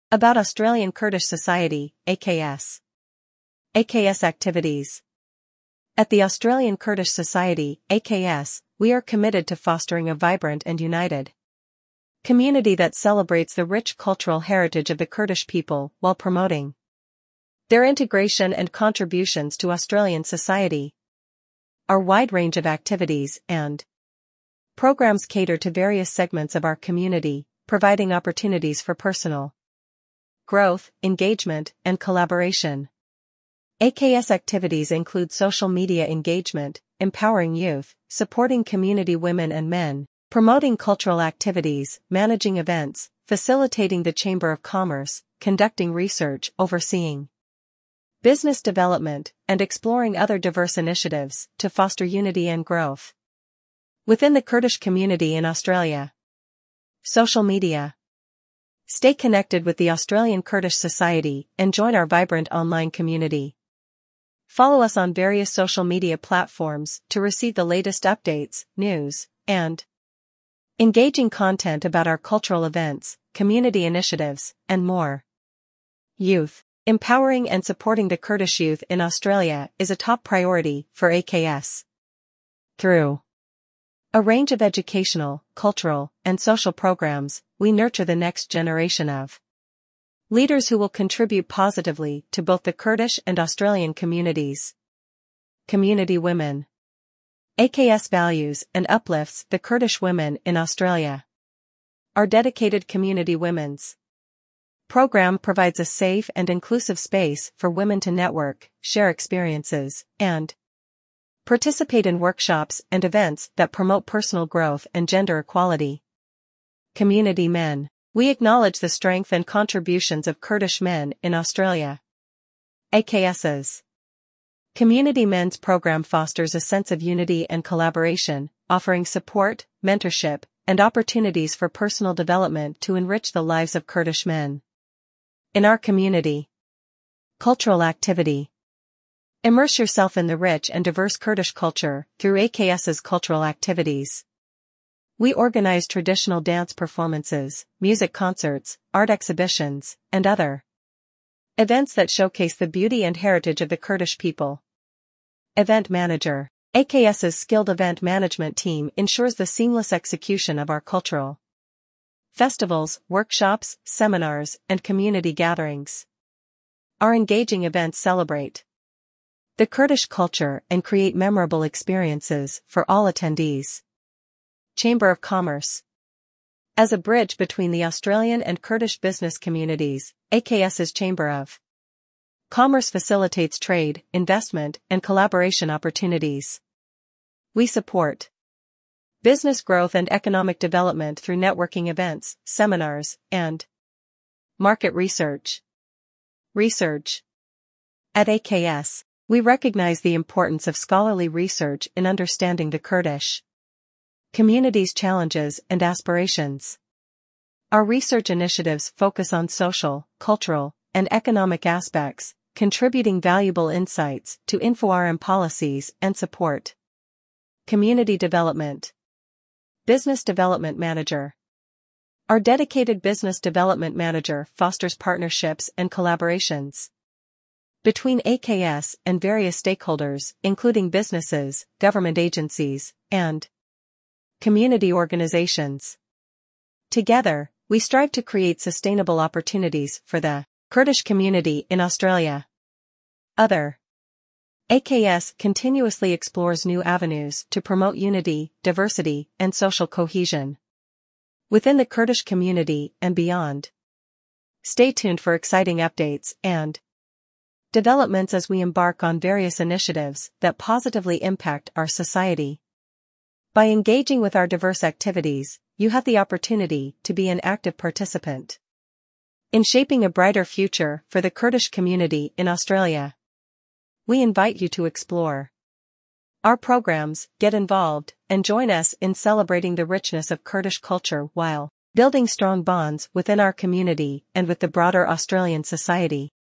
About Australian Kurdish Society, AKS. AKS activities. At the Australian Kurdish Society, AKS, we are committed to fostering a vibrant and united community that celebrates the rich cultural heritage of the Kurdish people while promoting their integration and contributions to Australian society. Our wide range of activities and programs cater to various segments of our community, providing opportunities for personal growth, engagement, and collaboration. AKS activities include social media engagement, empowering youth, supporting community women and men, promoting cultural activities, managing events, facilitating the Chamber of Commerce, conducting research, overseeing business development, and exploring other diverse initiatives to foster unity and growth within the Kurdish community in Australia. Social media. Stay connected with the Australian Kurdish Society and join our vibrant online community. Follow us on various social media platforms to receive the latest updates, news, and engaging content about our cultural events, community initiatives, and more. Youth. Empowering and supporting the Kurdish youth in Australia is a top priority for AKS. Through a range of educational, cultural, and social programs, we nurture the next generation of leaders who will contribute positively to both the Kurdish and Australian communities. Community women. AKS values and uplifts the Kurdish women in Australia. Our dedicated Community Women's program provides a safe and inclusive space for women to network, share experiences, and participate in workshops and events that promote personal growth and gender equality. Community men. We acknowledge the strength and contributions of Kurdish men in Australia. AKS's Community Men's program fosters a sense of unity and collaboration, offering support, mentorship, and opportunities for personal development to enrich the lives of Kurdish men in our community. Cultural activity. Immerse yourself in the rich and diverse Kurdish culture through AKS's cultural activities. We organize traditional dance performances, music concerts, art exhibitions, and other events that showcase the beauty and heritage of the Kurdish people. Event manager. AKS's skilled event management team ensures the seamless execution of our cultural festivals, workshops, seminars, and community gatherings. Our engaging events celebrate the Kurdish culture and create memorable experiences for all attendees. Chamber of Commerce. As a bridge between the Australian and Kurdish business communities, AKS's Chamber of Commerce facilitates trade, investment, and collaboration opportunities. We support business growth and economic development through networking events, seminars, and market research. Research. At AKS, we recognize the importance of scholarly research in understanding the Kurdish community's challenges and aspirations. Our research initiatives focus on social, cultural, and economic aspects, contributing valuable insights to InfoRM policies and support. Community development. Business Development Manager. Our dedicated Business Development Manager fosters partnerships and collaborations between AKS and various stakeholders, including businesses, government agencies, and community organizations. Together, we strive to create sustainable opportunities for the Kurdish community in Australia. Other. AKS continuously explores new avenues to promote unity, diversity, and social cohesion within the Kurdish community and beyond. Stay tuned for exciting updates and developments as we embark on various initiatives that positively impact our society. By engaging with our diverse activities, you have the opportunity to be an active participant in shaping a brighter future for the Kurdish community in Australia. We invite you to explore our programs, get involved, and join us in celebrating the richness of Kurdish culture while building strong bonds within our community and with the broader Australian society.